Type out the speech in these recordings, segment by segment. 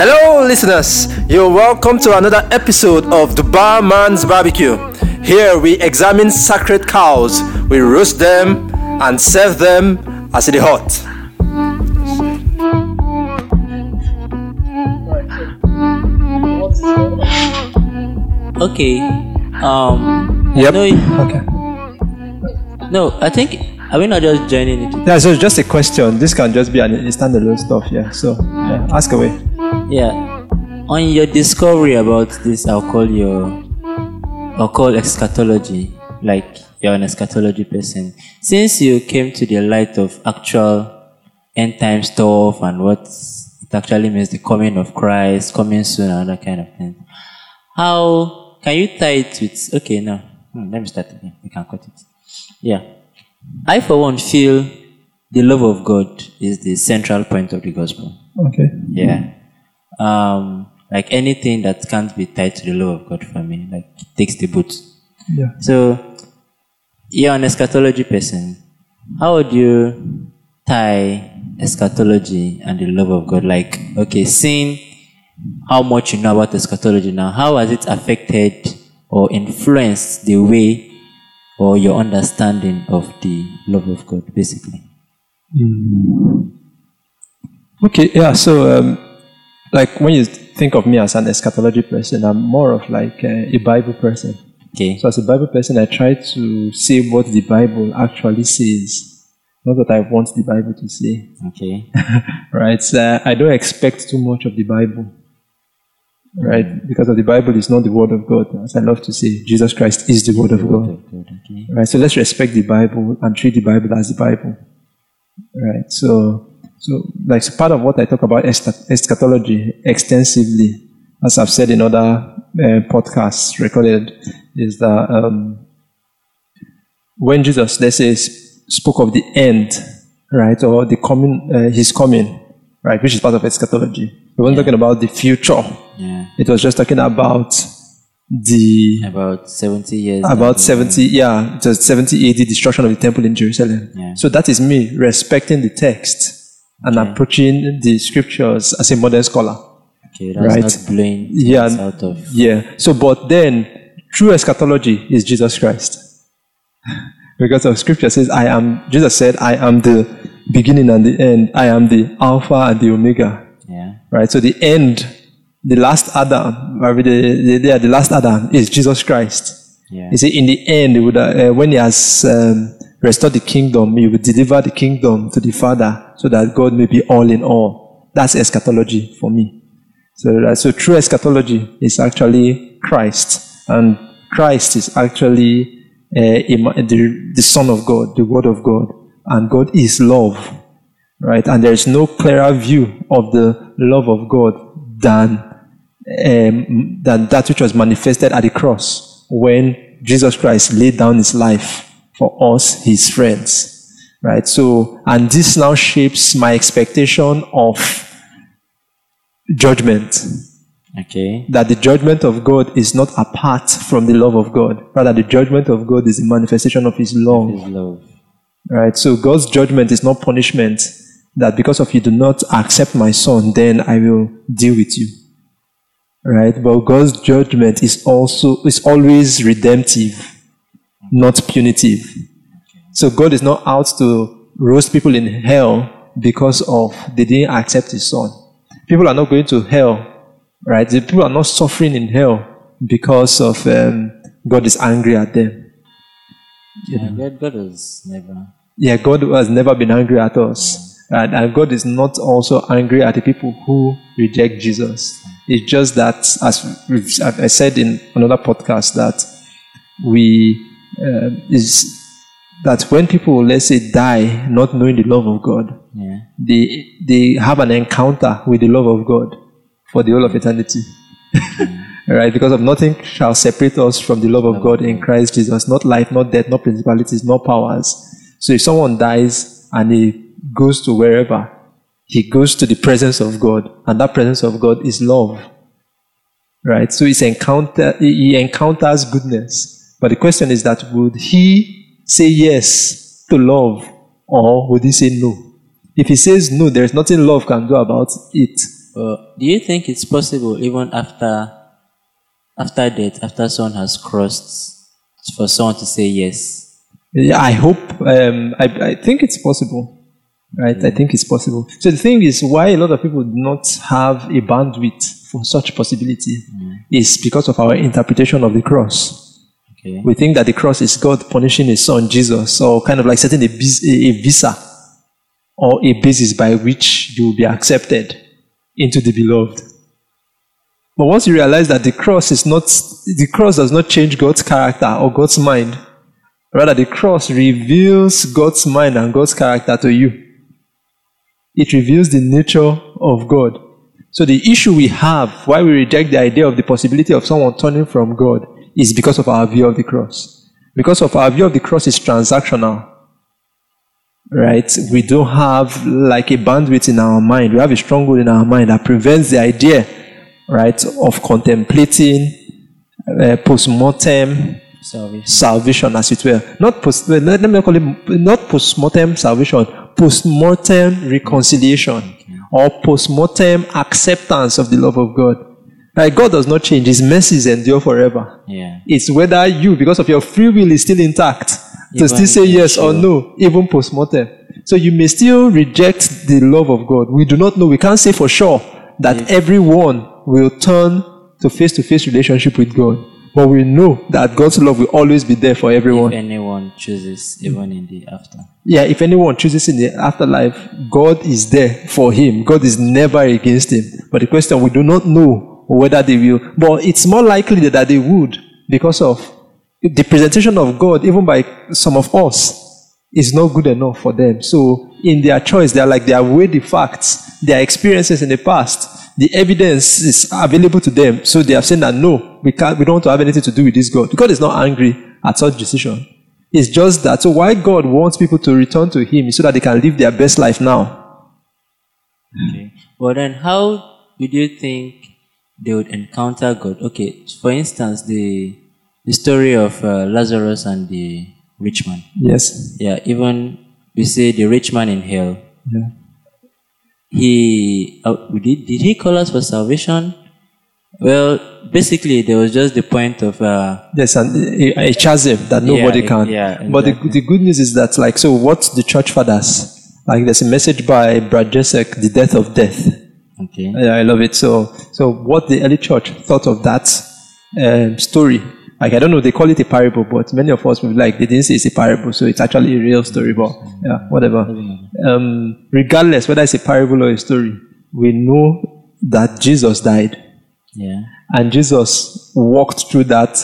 Hello, listeners. You're welcome to another episode of The Barman's Barbecue. Here we examine sacred cows, we roast them and serve them as it is hot. Okay. Yep. Okay. No, I think, are we not just joining it? Yeah, so it's just a question. This can just be an standalone stuff, yeah. So, yeah, ask away. Yeah. On your discovery about this, I'll call eschatology, like you're an eschatology person. Since you came to the light of actual end time stuff and what it actually means, the coming of Christ, coming soon, and that kind of thing, how can you tie it with, okay, no, let me start again. We can cut it. Yeah. I, for one, feel the love of God is the central point of the gospel. Okay. Yeah. Like anything that can't be tied to the love of God for me, like it takes the boot. Yeah. So, you're an eschatology person. How would you tie eschatology and the love of God? Like, okay, seeing how much you know about eschatology now, how has it affected or influenced the way or your understanding of the love of God, basically? Okay, yeah, so, like when you think of me as an eschatology person, I'm more of like a Bible person. Okay. So as a Bible person, I try to say what the Bible actually says, not what I want the Bible to say. Okay. Right? So I don't expect too much of the Bible. Right? Because of the Bible is not the Word of God. As I love to say, Jesus Christ is the Word of God. Okay. Right? So let's respect the Bible and treat the Bible as the Bible. Right? So like part of what I talk about eschatology extensively, as I've said in other podcasts recorded, is that when Jesus, let's say, spoke of the end, right, or the coming, his coming, right, which is part of eschatology. He wasn't talking about the future. Yeah. It was just talking about about 70 years. About 70, yeah, it was 70 AD destruction of the temple in Jerusalem. Yeah. So that is me respecting the text and approaching the scriptures as a modern scholar. Okay, that's right? not blowing Yeah, out of... yeah. So, but then, true eschatology is Jesus Christ. Because the scripture says, Jesus said, I am the beginning and the end. I am the Alpha and the Omega. Yeah. Right? So the end, the last Adam, the last Adam is Jesus Christ. Yeah. He said, in the end, when he has restored the kingdom, he will deliver the kingdom to the Father so that God may be all in all. That's eschatology for me. So true eschatology is actually Christ. And Christ is actually the Son of God, the Word of God. And God is love. Right? And there is no clearer view of the love of God than that which was manifested at the cross when Jesus Christ laid down his life for us, his friends. Right? So, and this now shapes my expectation of judgment. Okay. That the judgment of God is not apart from the love of God. Rather, the judgment of God is the manifestation of his love. His love. Right? So God's judgment is not punishment. That because of you do not accept my son, then I will deal with you. Right? But God's judgment is always redemptive, not punitive. So God is not out to roast people in hell because of they didn't accept his son. People are not going to hell, right? The people are not suffering in hell because of God is angry at them. Yeah, God has never... Yeah, God has never been angry at us. And God is not also angry at the people who reject Jesus. It's just that, as I said in another podcast, that that when people, let's say, die not knowing the love of God, Yeah. they have an encounter with the love of God for the whole of eternity. Right? Because of nothing shall separate us from the love of God in Christ Jesus. Not life, not death, not principalities, not powers. So if someone dies and he goes to wherever, he goes to the presence of God, and that presence of God is love. Right? So he encounters goodness. But the question is that would he say yes to love, or would he say no? If he says no, there's nothing love can do about it. Do you think it's possible even after death, after someone has crossed, for someone to say yes? Yeah, I hope. I think it's possible. Right? I think it's possible. So the thing is, why a lot of people do not have a bandwidth for such possibility is because of our interpretation of the cross. Okay. We think that the cross is God punishing His Son Jesus, or kind of like setting a visa or a basis by which you will be accepted into the beloved. But once you realize that the cross does not change God's character or God's mind. Rather, the cross reveals God's mind and God's character to you. It reveals the nature of God. So the issue we have, why we reject the idea of the possibility of someone turning from God, is because of our view of the cross. Because of our view of the cross is transactional. Right? We don't have like a bandwidth in our mind. We have a stronghold in our mind that prevents the idea, right, of contemplating post-mortem salvation, as it were. Let me call it not post-mortem salvation, post-mortem reconciliation, or post-mortem acceptance of the love of God. Like, God does not change. His mercies endure forever. Yeah. It's whether you, because of your free will, is still intact to still say yes or no, even post-mortem. So you may still reject the love of God. We do not know. We can't say for sure that everyone will turn to face-to-face relationship with God. But we know that God's love will always be there for everyone. If anyone chooses, even in the after. Yeah, if anyone chooses in the afterlife, God is there for him. God is never against him. But the question, we do not know whether they will. But it's more likely that they would, because of the presentation of God, even by some of us, is not good enough for them. So in their choice, they are weighed the facts, their experiences in the past. The evidence is available to them. So they have said that no, we don't want to have anything to do with this God. God is not angry at such decision. It's just that. So why God wants people to return to Him is so that they can live their best life now. Okay. Well then, how would you think they would encounter God? Okay, for instance, the story of Lazarus and the rich man. Yes. Yeah, even we say the rich man in hell. Yeah. Did he call us for salvation? Well, basically, there was just the point of yes, and a chasm that nobody can. Yeah, exactly. But the good news is that, like, so what the church fathers, like, there's a message by Brad Jesek, The Death of Death. Okay. Yeah, I love it. So what the early church thought of that story, like, I don't know, they call it a parable, but many of us will be like, they didn't say it's a parable, so it's actually a real story, but yeah, whatever. Regardless whether it's a parable or a story, we know that Jesus died. Yeah. And Jesus walked through that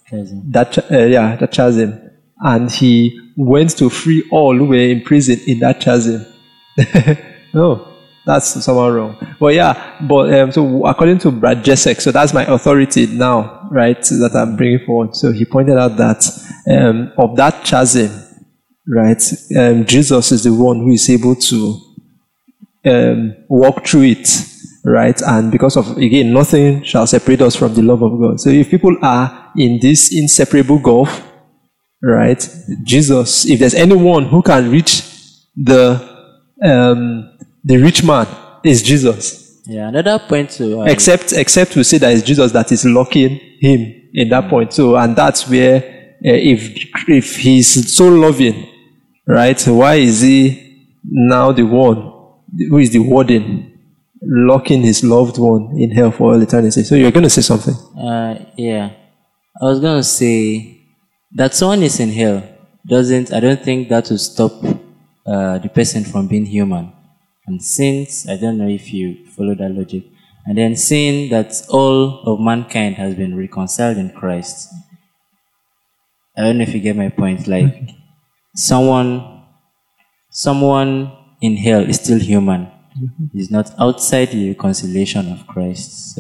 chasm. And He went to free all who were in prison in that chasm. No, that's somehow wrong. But so according to Brad Jesek, so that's my authority now, right, that I'm bringing forward. So he pointed out that of that chasm, right, Jesus is the one who is able to walk through it, right, and because of, again, nothing shall separate us from the love of God. So if people are in this inseparable gulf, right, Jesus, if there's anyone who can reach the rich man, is Jesus. Yeah, another point to except we say that it's Jesus that is locking him in that point. So, and that's where if he's so loving, right, why is he now the one who is the warden locking his loved one in hell for all eternity? So you're going to say something? Yeah, I was going to say that someone is in hell I don't think that will stop the person from being human. And since, I don't know if you follow that logic, and then seeing that all of mankind has been reconciled in Christ, I don't know if you get my point. Like, someone in hell is still human. He's not outside the reconciliation of Christ.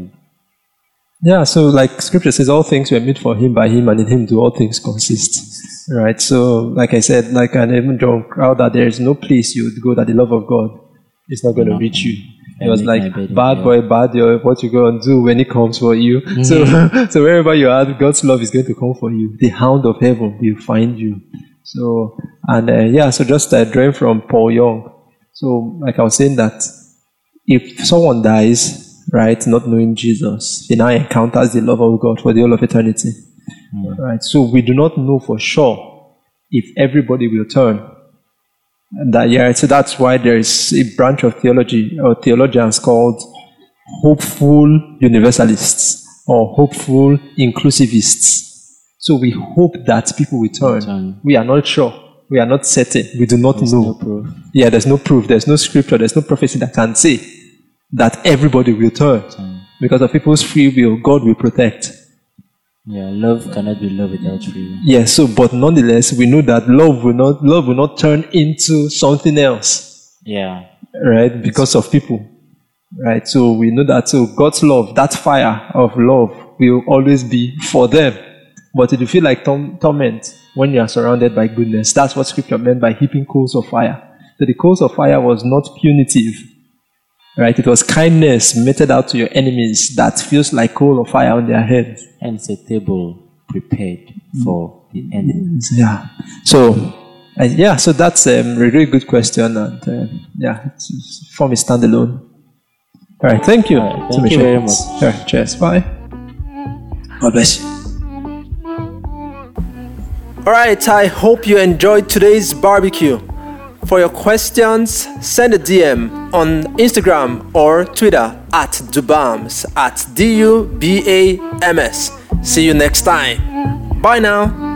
So like Scripture says, all things were made for Him, by Him, and in Him do all things consist. Right? So, like I said, like an even John Crowder, there is no place you would go that the love of God is not going to reach you. It was like, bad boy, bad girl, what you going to do when He comes for you. Mm-hmm. So wherever you are, God's love is going to come for you. The hound of heaven will find you. So, and so just drawing from Paul Young. So, like I was saying that, if someone dies, right, not knowing Jesus, he now encounters the love of God for the whole of eternity. Right? So we do not know for sure if everybody will turn. So that's why there is a branch of theology or theologians called hopeful universalists or hopeful inclusivists. So we hope that people will turn. We are not sure. We are not certain. We do not know. No proof. Yeah, there's no proof. There's no scripture. There's no prophecy that can say that everybody will turn. Because of people's free will, God will protect. Yeah, love cannot be love without free will. Yeah, but nonetheless, we know that love will not turn into something else. Yeah. Right? Because of people. Right? So we know that God's love, that fire of love, will always be for them. But if you feel like torment when you are surrounded by goodness, that's what scripture meant by heaping coals of fire. So the coals of fire was not punitive. Right? It was kindness meted out to your enemies that feels like coal of fire on their heads. And it's a table prepared for the enemies. Yeah. So that's a really good question. And it's from a standalone. All right. Thank you. Thank you very much. All right. Cheers. Bye. God bless you. Alright, I hope you enjoyed today's barbecue. For your questions, send a DM on Instagram or Twitter at Dubams, at DUBAMS. See you next time. Bye now.